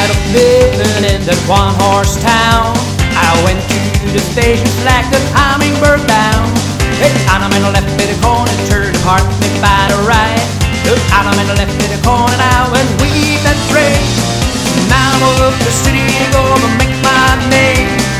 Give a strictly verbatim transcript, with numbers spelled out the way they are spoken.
tired of living in that one-horse town. I went to the station, flagged the Hummingbird down. Hey, I'm in the left, bit of corner, turn the cart, me by the right. Look, I'm in the left,